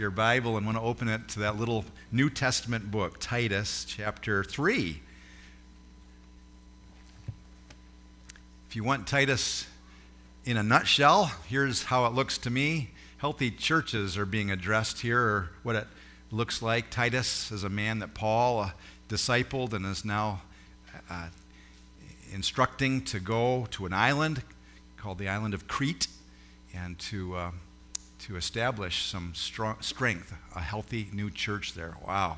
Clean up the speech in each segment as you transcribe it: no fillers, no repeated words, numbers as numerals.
Your Bible and want to open it to that little New Testament book, Titus chapter 3. If you want Titus in a nutshell, here's how it looks to me. Healthy churches are being addressed here, or what it looks like. Titus is a man that Paul discipled and is now instructing to go to an island called the island of Crete and to establish some strength, a healthy new church there. Wow.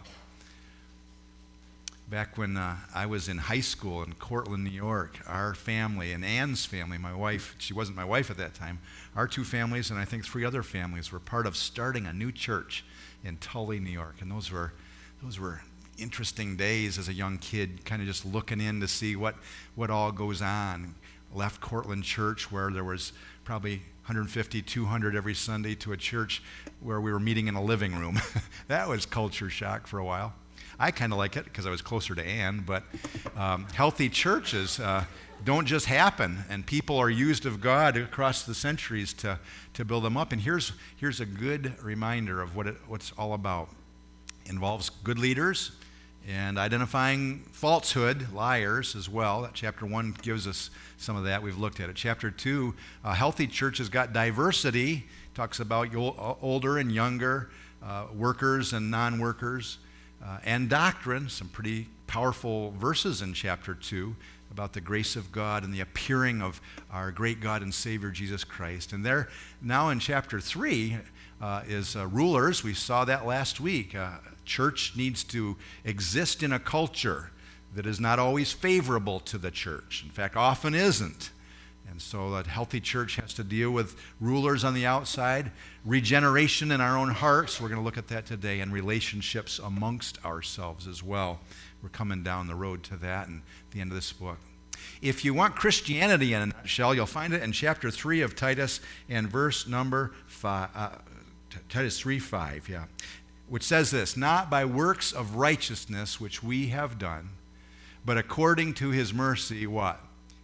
Back when I was in high school in Cortland, New York, our family and Ann's family, my wife, she wasn't my wife at that time, our two families and I think three other families were part of starting a new church in Tully, New York. And those were interesting days as a young kid, kind of just looking in to see what all goes on. Left Cortland Church where there was probably 150, 200 every Sunday to a church where we were meeting in a living room. That was culture shock for a while. I kind of like it because I was closer to Ann, but healthy churches don't just happen, and people are used of God across the centuries to build them up. And here's a good reminder of what it's all about. It involves good leaders and identifying falsehood, liars as well. Chapter 1 gives us some of that. We've looked at it. Chapter 2, healthy church has got diversity. Talks about older and younger, workers and non-workers, and doctrine. Some pretty powerful verses in chapter 2 about the grace of God and the appearing of our great God and Savior Jesus Christ. And there, now in chapter 3, is rulers. We saw that last week. Church needs to exist in a culture that is not always favorable to the church. In fact, often isn't. And so a healthy church has to deal with rulers on the outside, regeneration in our own hearts. We're going to look at that today, and relationships amongst ourselves as well. We're coming down the road to that in the end of this book. If you want Christianity in a nutshell, you'll find it in chapter 3 of Titus and verse number 5. Titus 3:5, yeah, which says this: not by works of righteousness which we have done, but according to his mercy, what?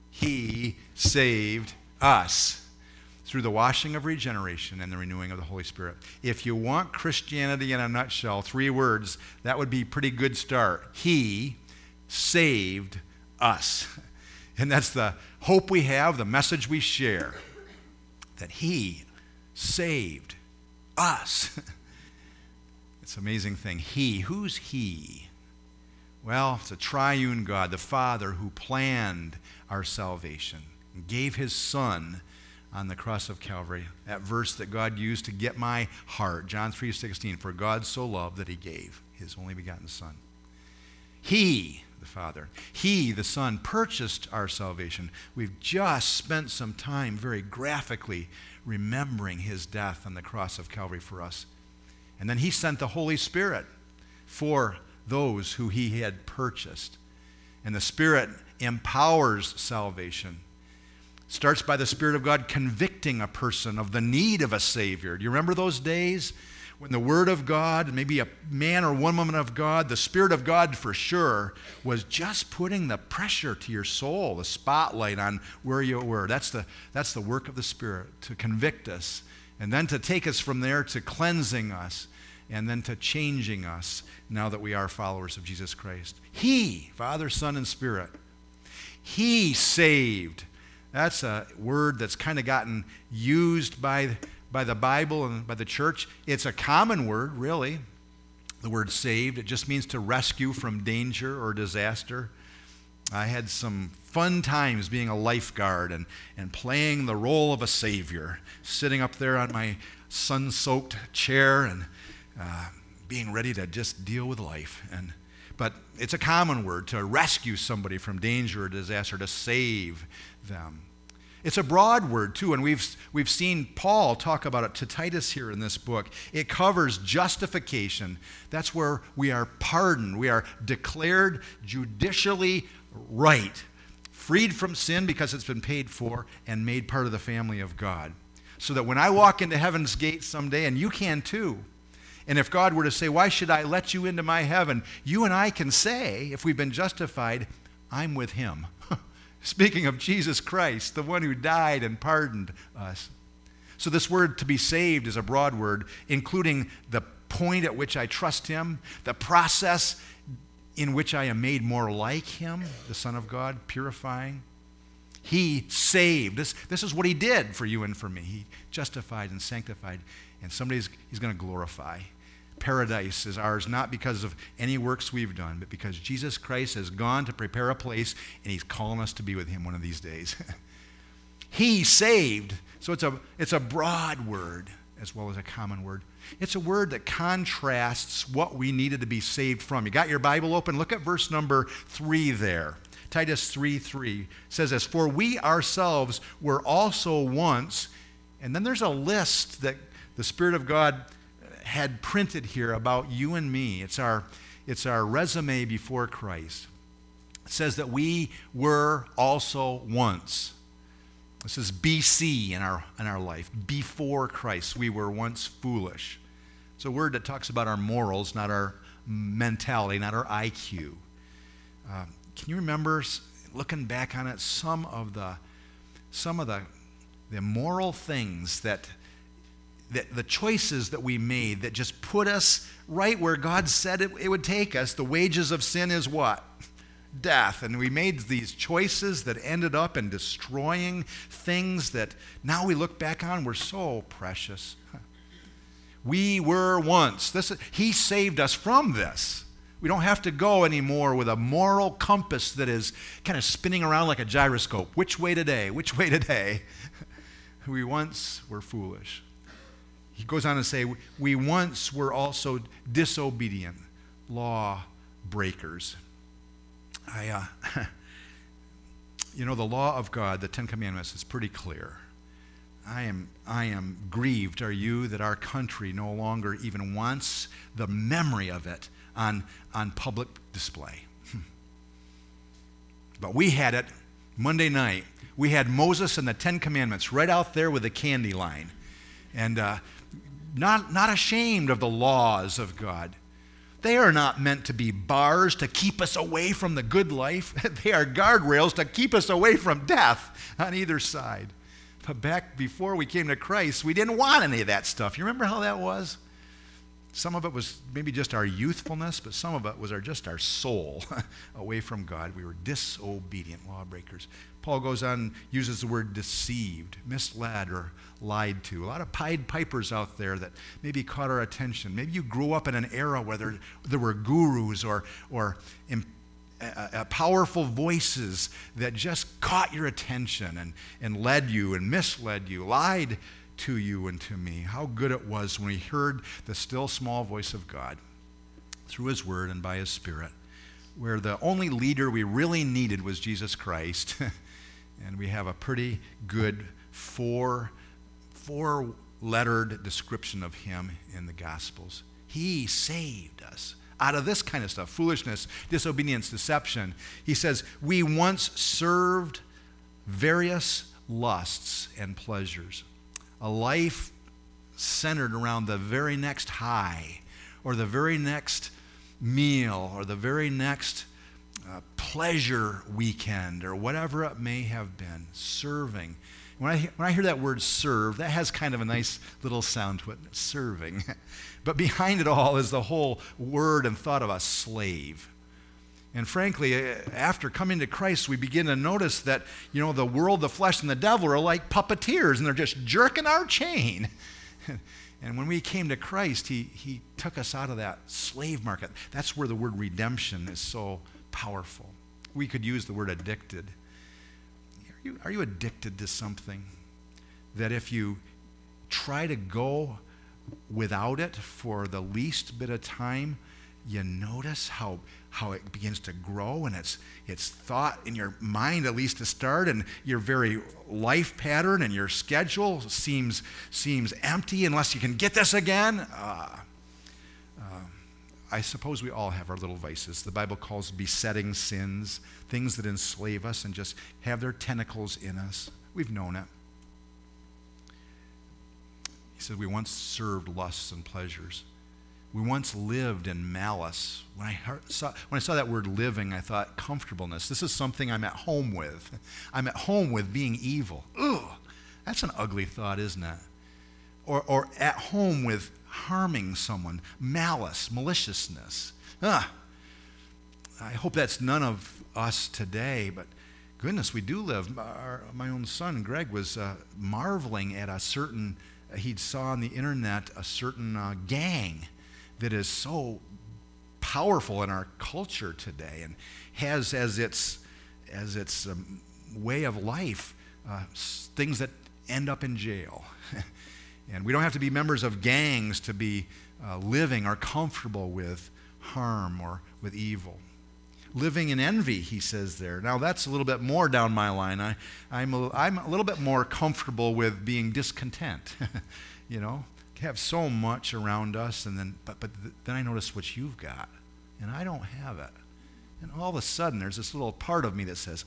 He saved us through the washing of regeneration and the renewing of the Holy Spirit. If you want Christianity in a nutshell, 3 words, that would be a pretty good start. He saved us. And that's the hope we have, the message we share, that he saved us. It's an amazing thing. He, who's he? Well, it's a triune God, the Father who planned our salvation and gave his Son on the cross of Calvary. That verse that God used to get my heart, John 3:16, for God so loved that he gave his only begotten Son. He, the Father, he, the Son, purchased our salvation. We've just spent some time very graphically remembering his death on the cross of Calvary for us. And then he sent the Holy Spirit for those who he had purchased. And the Spirit empowers salvation. Starts by the Spirit of God convicting a person of the need of a Savior. Do you remember those days when the Word of God, maybe a man or woman of God, the Spirit of God for sure, was just putting the pressure to your soul, the spotlight on where you were? That's the work of the Spirit, to convict us, and then to take us from there to cleansing us, and then to changing us now that we are followers of Jesus Christ. He, Father, Son, and Spirit, he saved. That's a word that's kind of gotten used by the Bible and by the church. It's a common word, really, the word saved. It just means to rescue from danger or disaster. I had some fun times being a lifeguard and playing the role of a savior, sitting up there on my sun-soaked chair and being ready to just deal with life. But it's a common word, to rescue somebody from danger or disaster, to save them. It's a broad word, too, and we've seen Paul talk about it to Titus here in this book. It covers justification. That's where we are pardoned. We are declared judicially right, freed from sin because it's been paid for, and made part of the family of God. So that when I walk into heaven's gate someday, and you can too, and if God were to say, why should I let you into my heaven? You and I can say, if we've been justified, I'm with him. Speaking of Jesus Christ, the one who died and pardoned us. So this word to be saved is a broad word, including the point at which I trust him, the process in which I am made more like him, the Son of God, purifying. He saved. This is what he did for you and for me. He justified and sanctified, and he's going to glorify. Paradise is ours not because of any works we've done, but because Jesus Christ has gone to prepare a place, and he's calling us to be with him one of these days. He saved. So it's a broad word as well as a common word. It's a word that contrasts what we needed to be saved from. You got your Bible open? Look at verse number 3 there. Titus 3:3 says this, "For we ourselves were also once," and then there's a list that the Spirit of God had printed here about you and me. It's our resume before Christ. It says that we were also once. This is BC in our life. Before Christ, we were once foolish. It's a word that talks about our morals, not our mentality, not our IQ. Can you remember, looking back on it, some of the moral things that the choices that we made that just put us right where God said it would take us? The wages of sin is what? Death. And we made these choices that ended up in destroying things that now we look back on were so precious. We were once. He saved us from this. We don't have to go anymore with a moral compass that is kind of spinning around like a gyroscope. Which way today? Which way today? We once were foolish. He goes on to say, we once were also disobedient, law breakers. The law of God, the Ten Commandments, is pretty clear. I am grieved, are you, that our country no longer even wants the memory of it on public display. But we had it Monday night. We had Moses and the Ten Commandments right out there with the candy line. And not ashamed of the laws of God. They are not meant to be bars to keep us away from the good life. They are guardrails to keep us away from death on either side. But back before we came to Christ, we didn't want any of that stuff. You remember how that was? Some of it was maybe just our youthfulness, but some of it was just our soul away from God. We were disobedient lawbreakers. Paul goes on, uses the word deceived, misled, or lied to. A lot of Pied Pipers out there that maybe caught our attention. Maybe you grew up in an era where there were gurus or powerful voices that just caught your attention and led you and misled you, lied to you and to me. How good it was when we heard the still small voice of God through his word and by his Spirit, where the only leader we really needed was Jesus Christ. And we have a pretty good four-lettered description of him in the Gospels. He saved us out of this kind of stuff, foolishness, disobedience, deception. He says, we once served various lusts and pleasures, a life centered around the very next high or the very next meal or the very next pleasure weekend or whatever it may have been, serving. When I hear that word serve, that has kind of a nice little sound to it, serving. But behind it all is the whole word and thought of a slave. And frankly, after coming to Christ, we begin to notice that, the world, the flesh, and the devil are like puppeteers, and they're just jerking our chain. And when we came to Christ, he took us out of that slave market. That's where the word redemption is so powerful. We could use the word addicted. Are you addicted to something that if you try to go without it for the least bit of time, you notice how it begins to grow, and it's thought in your mind, at least to start, and your very life pattern and your schedule seems empty unless you can get this again? I suppose we all have our little vices. The Bible calls besetting sins, things that enslave us and just have their tentacles in us. We've known it. He says we once served lusts and pleasures. We once lived in malice. When I saw that word living, I thought comfortableness. This is something I'm at home with. I'm at home with being evil. Ugh, that's an ugly thought, isn't it? or at home with harming someone, malice, maliciousness. I hope that's none of us today, but goodness, we do live. My own son, Greg, was marveling at a certain, he saw on the internet a certain gang that is so powerful in our culture today and has as its way of life things that end up in jail. And we don't have to be members of gangs to be living or comfortable with harm or with evil. Living in envy, he says there. Now that's a little bit more down my line. I'm a little bit more comfortable with being discontent. You know, have so much around us, and then then I notice what you've got, and I don't have it. And all of a sudden, there's this little part of me that says,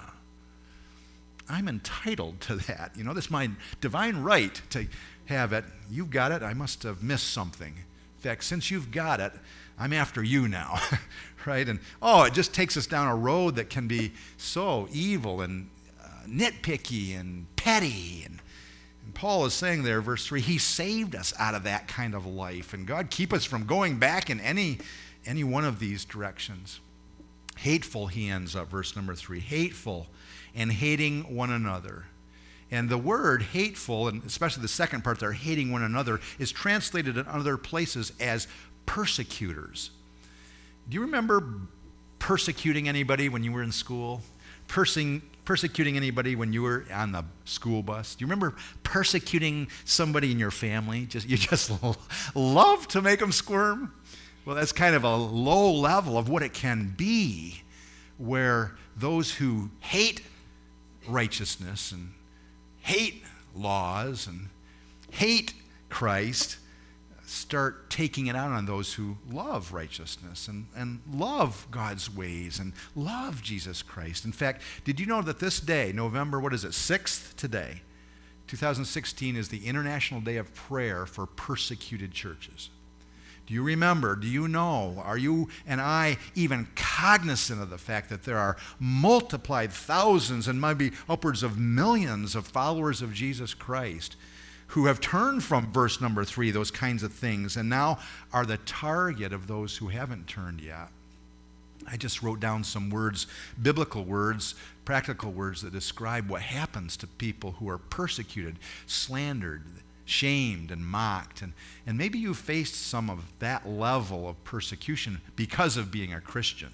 I'm entitled to that. You know, that's my divine right to have it. You've got it. I must have missed something. In fact, since you've got it, I'm after you now, right? And it just takes us down a road that can be so evil and nitpicky and petty. And Paul is saying there, verse 3, he saved us out of that kind of life. And God keep us from going back in any one of these directions. Hateful, he ends up, verse number 3, hateful and hating one another. And the word hateful, and especially the second part there, hating one another, is translated in other places as persecutors. Do you remember persecuting anybody when you were in school? Persecuting anybody when you were on the school bus? Do you remember persecuting somebody in your family? You just love to make them squirm? Well, that's kind of a low level of what it can be, where those who hate righteousness and hate laws and hate Christ start taking it out on those who love righteousness and love God's ways and love Jesus Christ. In fact, did you know that this day, November, 6th today, 2016, is the International Day of Prayer for Persecuted Churches? Do you remember, do you know, are you and I even cognizant of the fact that there are multiplied thousands and maybe upwards of millions of followers of Jesus Christ who have turned from verse number 3, those kinds of things, and now are the target of those who haven't turned yet? I just wrote down some words, biblical words, practical words that describe what happens to people who are persecuted, slandered, shamed, and mocked. And maybe you faced some of that level of persecution because of being a Christian.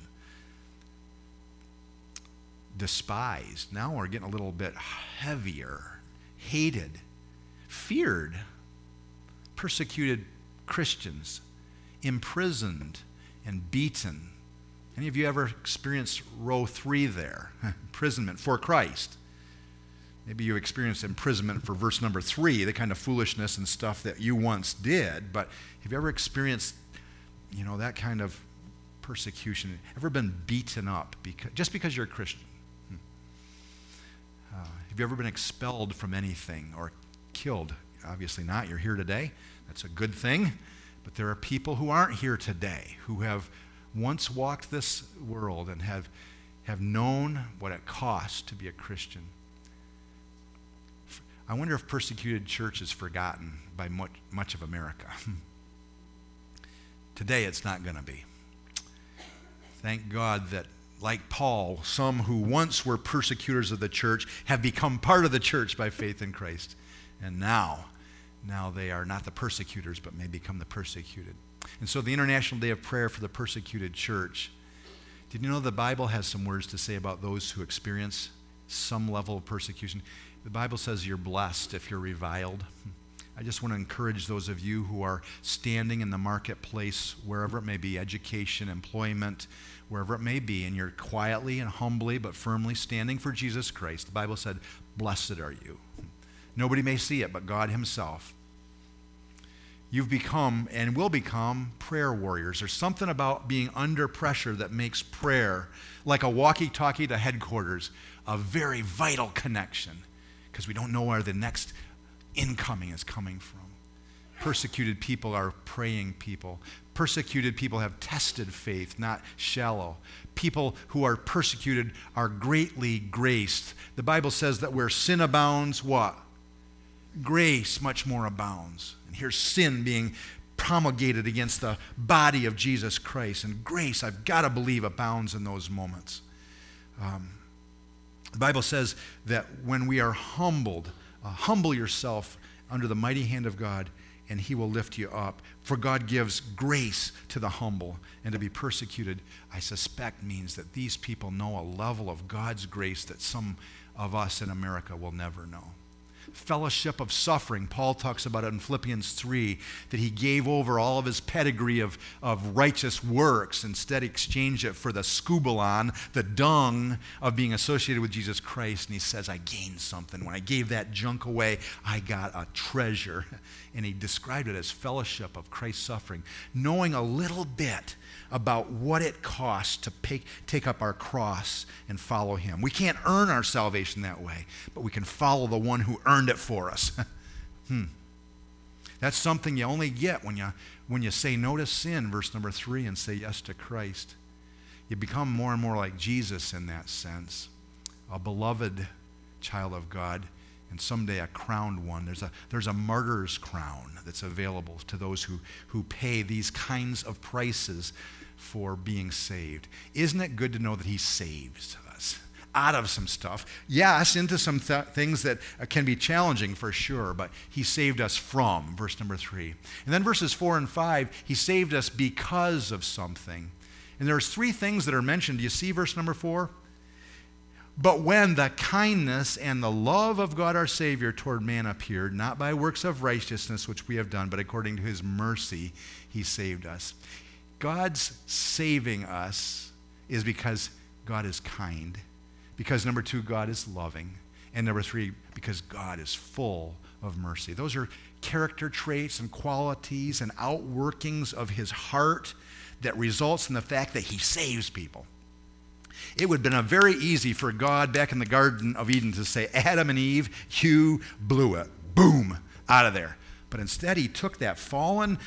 Despised. Now we're getting a little bit heavier. Hated. Feared. Persecuted Christians. Imprisoned and beaten. Any of you ever experienced row 3 there? Imprisonment for Christ. Maybe you experienced imprisonment for verse number 3, the kind of foolishness and stuff that you once did. But have you ever experienced, that kind of persecution? Ever been beaten up just because you're a Christian? Have you ever been expelled from anything or killed? Obviously not. You're here today. That's a good thing. But there are people who aren't here today who have once walked this world and have known what it costs to be a Christian. I wonder if persecuted church is forgotten by much of America. Today it's not going to be. Thank God that, like Paul, some who once were persecutors of the church have become part of the church by faith in Christ. And now they are not the persecutors, but may become the persecuted. And so the International Day of Prayer for the Persecuted Church. Did you know the Bible has some words to say about those who experience some level of persecution? The Bible says you're blessed if you're reviled. I just want to encourage those of you who are standing in the marketplace, wherever it may be, education, employment, wherever it may be, and you're quietly and humbly but firmly standing for Jesus Christ. The Bible said, blessed are you. Nobody may see it but God himself. You've become and will become prayer warriors. There's something about being under pressure that makes prayer, like a walkie-talkie to headquarters, a very vital connection, because we don't know where the next incoming is coming from. Persecuted people are praying people. Persecuted people have tested faith, not shallow. People who are persecuted are greatly graced. The Bible says that where sin abounds, what? grace much more abounds. And here's sin being promulgated against the body of Jesus Christ. And grace, I've got to believe, abounds in those moments. The Bible says that when we are humbled, humble yourself under the mighty hand of God, and he will lift you up. For God gives grace to the humble, and to be persecuted, I suspect, means that these people know a level of God's grace that some of us in America will never know. Fellowship of suffering. Paul talks about it in Philippians 3, that he gave over all of his pedigree of righteous works, instead exchanged it for the skubalon, the dung of being associated with Jesus Christ. And he says, I gained something. When I gave that junk away, I got a treasure. And he described it as fellowship of Christ's suffering, knowing a little bit about what it costs to take up our cross and follow him. We can't earn our salvation that way, but we can follow the one who earned it for us. That's something you only get when you say no to sin, verse number 3, and say yes to Christ. You become more and more like Jesus in that sense, a beloved child of God, and someday a crowned one. There's a martyr's crown that's available to those who pay these kinds of prices for being saved. Isn't it good to know that he saves us out of some stuff? Yes, into some things that can be challenging for sure, but he saved us from, verse number 3. And then verses 4 and 5, he saved us because of something. And there's 3 things that are mentioned. Do you see verse number 4? But when the kindness and the love of God our Savior toward man appeared, not by works of righteousness which we have done, but according to his mercy, he saved us. God's saving us is because God is kind. Because number 2, God is loving. And number 3, because God is full of mercy. Those are character traits and qualities and outworkings of his heart that results in the fact that he saves people. It would have been very easy for God back in the Garden of Eden to say, Adam and Eve, you blew it. Boom, out of there. But instead, he took that fallen,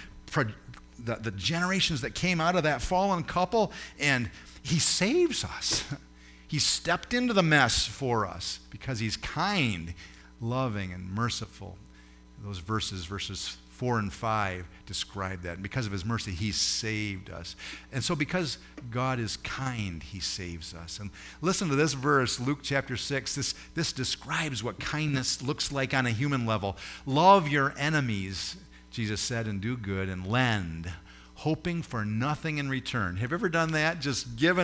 the generations that came out of that fallen couple, and he saves us. He stepped into the mess for us because he's kind, loving, and merciful. Those verses 4 and 5 describe that. And because of his mercy, he saved us. And so because God is kind, he saves us. And listen to this verse, Luke chapter 6. This describes what kindness looks like on a human level. Love your enemies, Jesus said, and do good and lend, hoping for nothing in return. Have you ever done that? Just given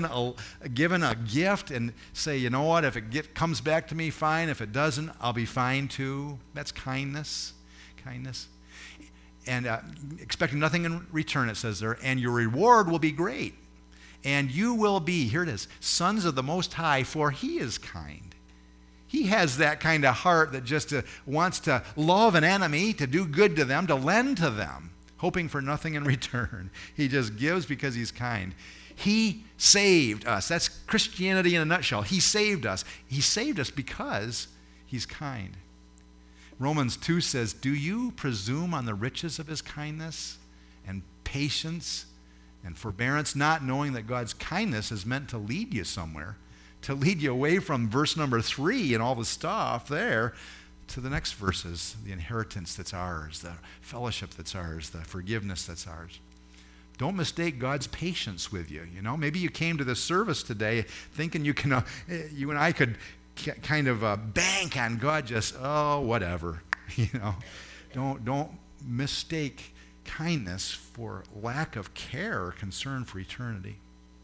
a gift and say, you know what, if it comes back to me, fine. If it doesn't, I'll be fine too. That's kindness. Kindness. And expecting nothing in return, it says there, and your reward will be great. And you will be, here it is, sons of the Most High, for he is kind. He has that kind of heart that just wants to love an enemy, to do good to them, to lend to them, hoping for nothing in return. He just gives because he's kind. He saved us. That's Christianity in a nutshell. He saved us. He saved us because he's kind. Romans 2 says, do you presume on the riches of his kindness and patience and forbearance, not knowing that God's kindness is meant to lead you somewhere, to lead you away from verse number 3 and all the stuff there to the next verses, the inheritance that's ours, the fellowship that's ours, the forgiveness that's ours. Don't mistake God's patience with you. You know, maybe you came to this service today thinking you and I could kind of bank on God just, whatever. You know, don't mistake kindness for lack of care or concern for eternity.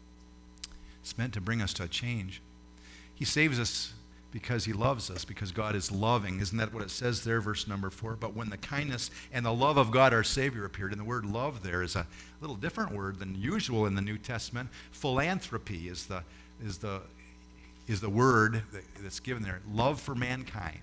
It's meant to bring us to a change. He saves us because he loves us, because God is loving. Isn't that what it says there, verse number 4? But when the kindness and the love of God our Savior appeared, and the word love there is a little different word than usual in the New Testament. Philanthropy is the word that's given there. Love for mankind.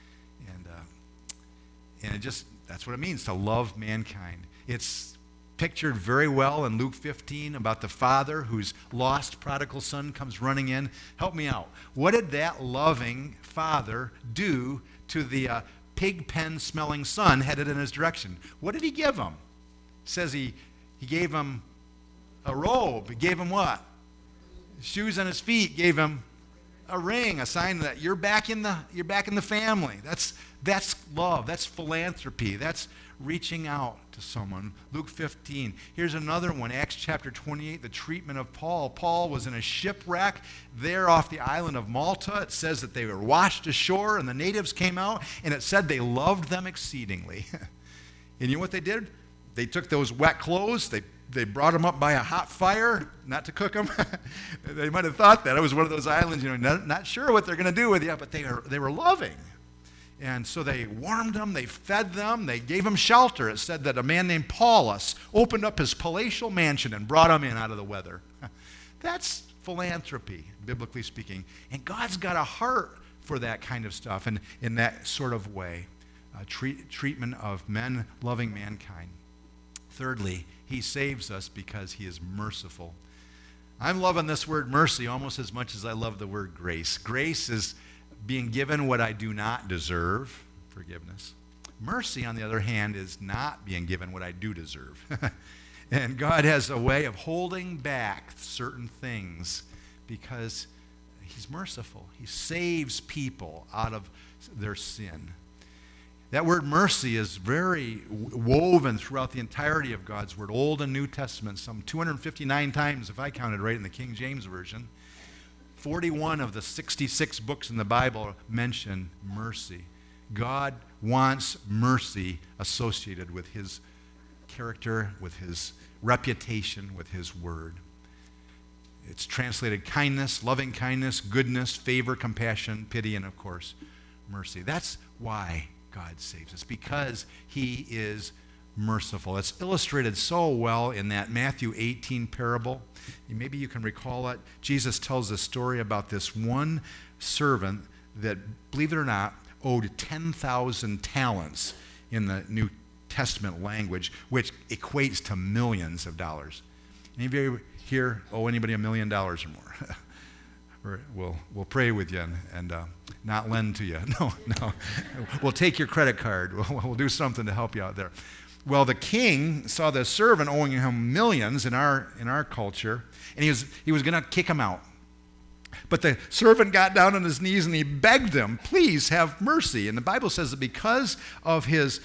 And it just, that's what it means, to love mankind. It's pictured very well in Luke 15 about the father whose lost prodigal son comes running in. Help me out. What did that loving father do to the pig pen smelling son headed in his direction? What did he give him? It says he gave him a robe. He gave him what? Shoes on his feet. Gave him a ring, a sign that you're back in the family. That's love. That's philanthropy. That's reaching out to someone. Luke 15. Here's another one. Acts chapter 28, the treatment of Paul. Paul was in a shipwreck there off the island of Malta. It says that they were washed ashore and the natives came out, and it said they loved them exceedingly. And you know what they did? They took those wet clothes, they brought them up by a hot fire, not to cook them. They might have thought that. It was one of those islands, not sure what they're going to do with you, but they were loving. And so they warmed them, they fed them, they gave them shelter. It said that a man named Paulus opened up his palatial mansion and brought them in out of the weather. That's philanthropy, biblically speaking. And God's got a heart for that kind of stuff and in that sort of way, treatment of men loving mankind. Thirdly, he saves us because he is merciful. I'm loving this word mercy almost as much as I love the word grace. Grace is being given what I do not deserve, forgiveness. Mercy, on the other hand, is not being given what I do deserve. And God has a way of holding back certain things because he's merciful. He saves people out of their sin. That word mercy is very woven throughout the entirety of God's Word, Old and New Testament, some 259 times, if I counted right, in the King James Version. 41 of the 66 books in the Bible mention mercy. God wants mercy associated with his character, with his reputation, with his word. It's translated kindness, loving kindness, goodness, favor, compassion, pity, and of course, mercy. That's why God saves us, because he is merciful. It's illustrated so well in that Matthew 18 parable. Maybe you can recall it. Jesus tells a story about this one servant that, believe it or not, owed 10,000 talents in the New Testament language, which equates to millions of dollars. Any of you here owe anybody $1 million or more? We'll pray with you and not lend to you. No. We'll take your credit card. We'll do something to help you out there. Well, the king saw the servant owing him millions in our culture, and he was going to kick him out. But the servant got down on his knees and he begged him, please have mercy. And the Bible says that because of his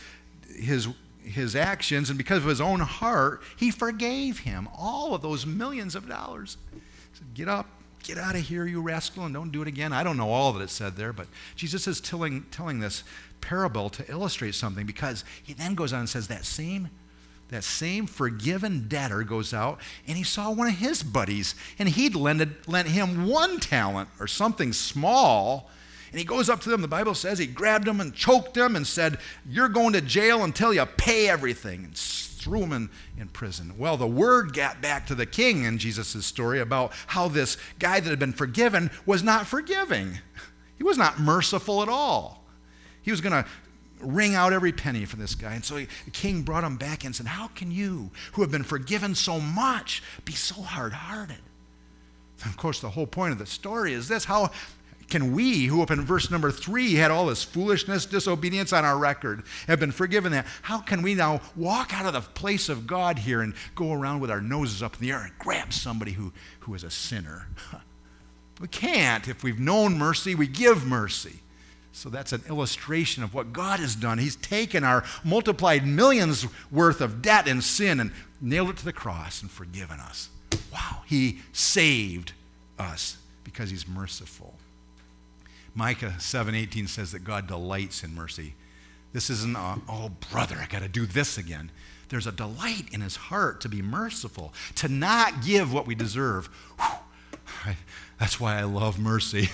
actions and because of his own heart, he forgave him all of those millions of dollars. He said, get up. Get out of here, you rascal, and don't do it again. I don't know all that it said there, but Jesus is telling this parable to illustrate something, because he then goes on and says that same forgiven debtor goes out and he saw one of his buddies and he'd lent him 1 talent or something small, and he goes up to them. The Bible says he grabbed him and choked him and said, you're going to jail until you pay everything, and threw him in prison. Well, the word got back to the king in Jesus' story about how this guy that had been forgiven was not forgiving. He was not merciful at all. He was going to wring out every penny for this guy. And so the king brought him back and said, how can you, who have been forgiven so much, be so hard-hearted? Of course, the whole point of the story is this: how can we, who up in verse number 3 had all this foolishness, disobedience on our record, have been forgiven that, how can we now walk out of the place of God here and go around with our noses up in the air and grab somebody who is a sinner? We can't. If we've known mercy, we give mercy. So that's an illustration of what God has done. He's taken our multiplied millions worth of debt and sin and nailed it to the cross and forgiven us. Wow, he saved us because he's merciful. Micah 7:18 says that God delights in mercy. This isn't oh brother, I got to do this again. There's a delight in his heart to be merciful, to not give what we deserve. Whew. That's why I love mercy.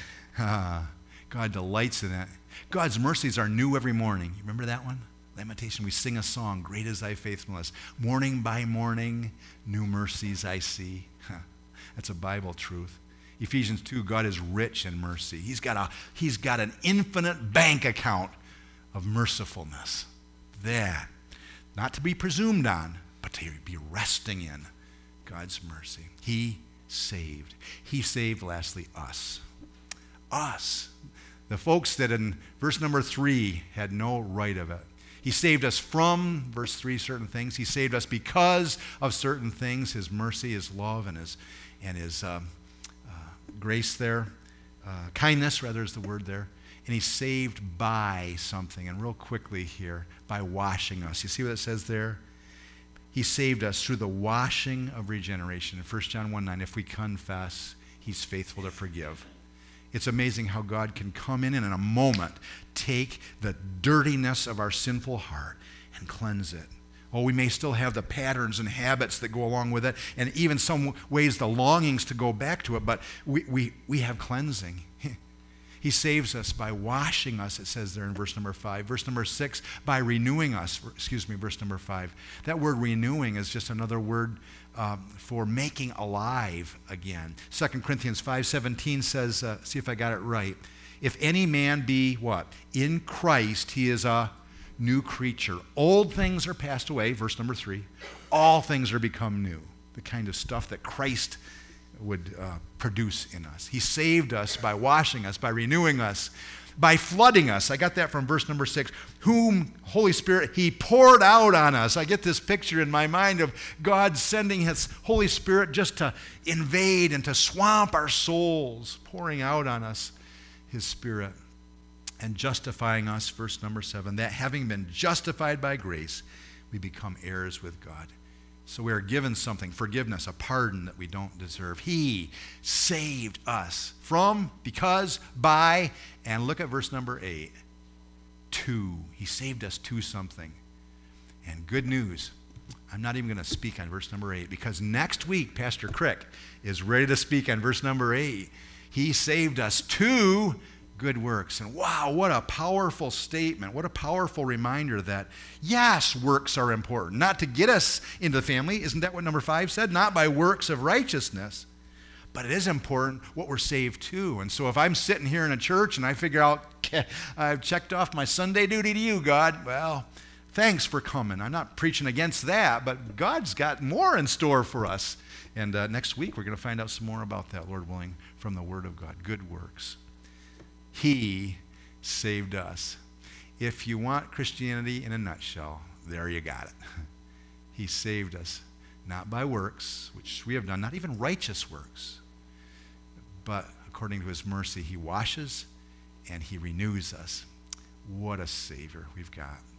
God delights in that. God's mercies are new every morning. You remember that one? Lamentation, we sing a song, great is thy faithfulness. Morning by morning, new mercies I see. That's a Bible truth. Ephesians 2, God is rich in mercy. He's got an infinite bank account of mercifulness. That, not to be presumed on, but to be resting in God's mercy. He saved. He saved, lastly, us. Us. The folks that in verse number 3 had no right of it. He saved us from, verse 3, certain things. He saved us because of certain things, his mercy, his love, and his grace there. kindness, rather, is the word there. And he's saved by something. And real quickly here, by washing us. You see what it says there? He saved us through the washing of regeneration. In 1 John 1:9, if we confess, he's faithful to forgive. It's amazing how God can come in and in a moment take the dirtiness of our sinful heart and cleanse it. Oh, we may still have the patterns and habits that go along with it, and even some ways the longings to go back to it, but we have cleansing. He saves us by washing us, it says there in verse number 5. Verse number 6, by renewing us. Verse number 5. That word renewing is just another word for making alive again. 2 Corinthians 5:17 says, see if I got it right. If any man be what? In Christ, he is a new creature. Old things are passed away, verse number 3. All things are become new. The kind of stuff that Christ would produce in us. He saved us by washing us, by renewing us, by flooding us. I got that from verse number 6. Whom, Holy Spirit, he poured out on us. I get this picture in my mind of God sending his Holy Spirit just to invade and to swamp our souls, pouring out on us his Spirit and justifying us, verse number 7, that having been justified by grace, we become heirs with God. So we are given something, forgiveness, a pardon that we don't deserve. He saved us from, because, by, and look at verse number 8, to. He saved us to something. And good news, I'm not even going to speak on verse number 8, because next week, Pastor Crick is ready to speak on verse number 8. He saved us to good works. And wow, what a powerful statement. What a powerful reminder that, yes, works are important. Not to get us into the family. Isn't that what number 5 said? Not by works of righteousness. But it is important what we're saved to. And so if I'm sitting here in a church and I figure out, I've checked off my Sunday duty to you, God, well, thanks for coming. I'm not preaching against that, but God's got more in store for us. And next week we're going to find out some more about that, Lord willing, from the Word of God. Good works. He saved us. If you want Christianity in a nutshell, there you got it. He saved us, not by works, which we have done, not even righteous works, but according to his mercy, he washes and he renews us. What a Savior we've got.